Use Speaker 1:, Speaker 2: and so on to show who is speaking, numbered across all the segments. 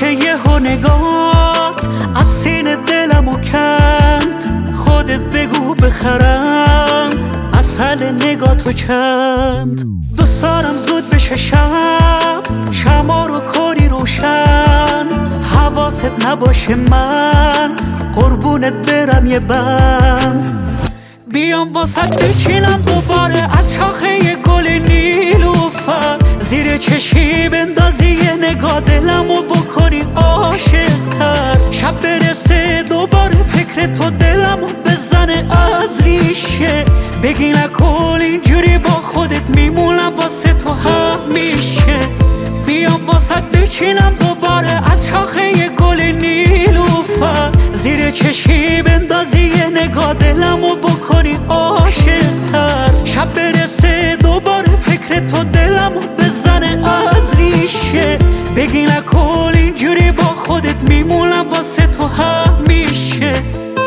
Speaker 1: که یهو نگات از سینه دلمو کند. خودت بگو بخرم از حل نگاتو چند. دوست دارم زود بشه شب، شما رو کنی روشن. حواست نباشه من قربونت برم یه بند. بیام واسط بچینم دوباره از شاخه گل نیلوفر. زیر چشی بندازی یه نگاه دلمو بکنی عاشق‌تر. شب برسه دوباره فکر تو دلمو بزنه از ریشه. بگی نکن اینجوری با خودت میمونم واسه تو همیشه. بیام واسط بچینم دوباره از شاخه گل نیلوفر. زیر چشی بندازی یه نگاه دلمو بکنی عاشق‌تر. شب برسه دوباره فکر تو دلمو بزنه از ریشه. بگی نکن اینجوری با خودت میمونم واسه تو همیشه.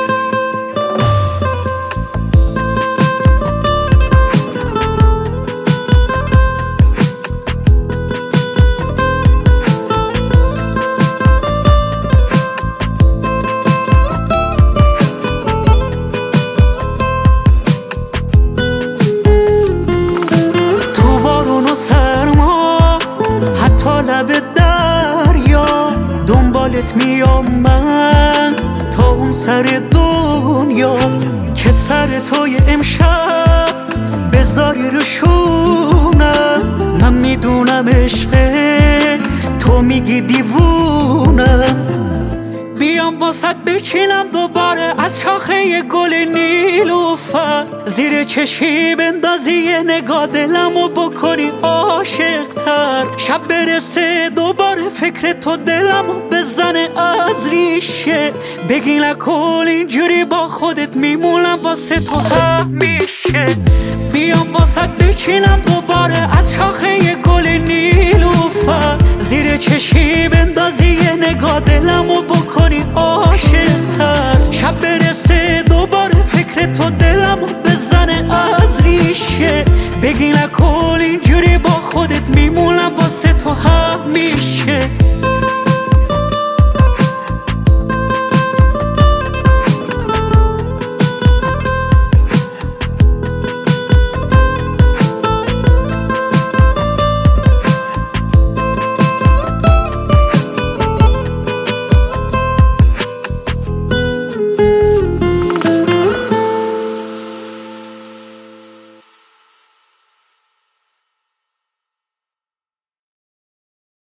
Speaker 1: لب دریا دنبالت میام من تا اون سر دنیا. که سر توی امشب بذاری رو شونم. من میدونم عشقه تو میگی دیوونم. بیام واسط بچینم دوباره از شاخه گل نیلوفر. زیر چشی بندازی یه نگاه دلمو بکنی عاشق‌تر. شب برسه دوباره فکر تو دلمو بزنه از ریشه. بگی نکن اینجوری با خودت میمونم واسه تو همیشه. بیام واسط بچینم دوباره از شاخه گل نیلوفر. زیر چشی بندازی یه نگاه دلمو بکنی عاشق‌تر. شب برسه دوباره فکر تو دلمو